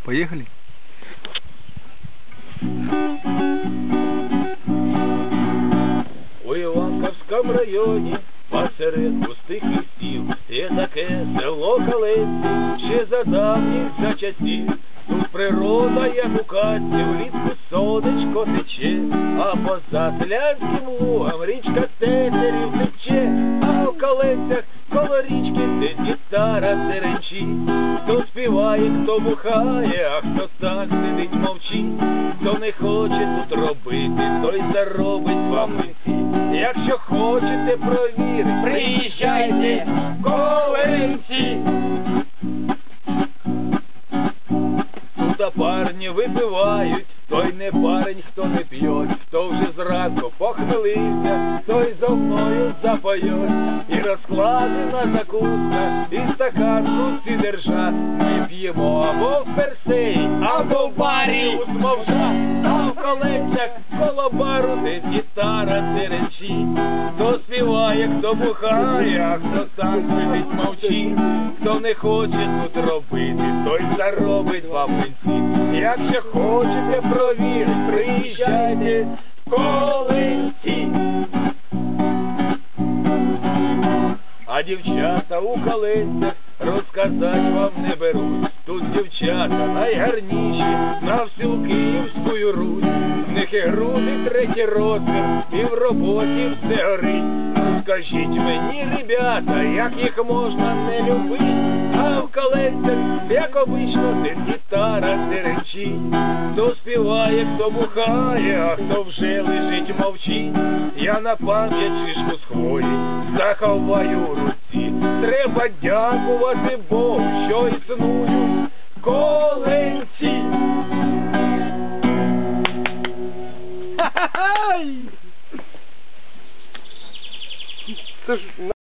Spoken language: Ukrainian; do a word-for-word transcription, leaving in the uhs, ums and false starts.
Поехали? У Іванківському районі посеред пустих лісів є таке село Калинці, ще за давніх за часів. Тут природа, як у казці, влітку сонечко тече, а поза селянським лугом річка тетерів тече, а в Калинцях коло річки де гітара деренчить. Хто співає, хто бухає, а хто так сидить мовчить. Хто не хоче тут робити, той заробить вам митці. Якщо хочете провірити, приїжджайте в Калинці. Тут парні випивають, той не парень, хто не п'є, хто вже зранку похмелився, той зо мною запоє. І розкладена закуска, і стакан в руці держа. Ми п'ємо або в персеї, або в барі у Смовжа. А в Калинцях коло бару десь гітара деренчить. Хто співає, хто бухає, а хто сам сидить мовчить. Хто не хоче тут робити, той заробить вам млинці. Якщо хочете провірити, приїжджайте в Калинці. А дівчата у Калинцях розказать вам не беруть. Тут дівчата найгарніші на всю Київську Русь. В них і груди третій розмір, і в роботі все горить. Ну скажіть мені, ребята, як їх можна не любити? А в Калинцях, як обично, десь гітара деренчить. Хто співає, хто бухає, а хто вже лежить мовчить. Я на пам'ять шишку з хвої заховаю у руці. Треба дякувати Богу, що існую в Калинці. Ха-ха-хай! Це ж